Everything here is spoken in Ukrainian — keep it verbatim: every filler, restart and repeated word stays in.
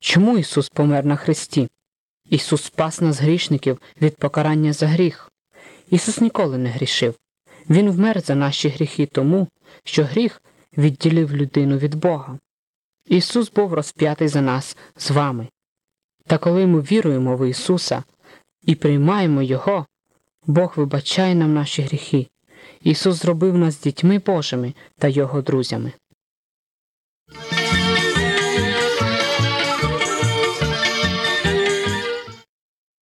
Чому Ісус помер на хресті? Ісус спас нас, грішників, від покарання за гріх. Ісус ніколи не грішив. Він вмер за наші гріхи тому, що гріх відділив людину від Бога. Ісус був розп'ятий за нас з вами. Та коли ми віруємо в Ісуса і приймаємо Його, Бог вибачає нам наші гріхи. Ісус зробив нас дітьми Божими та Його друзями.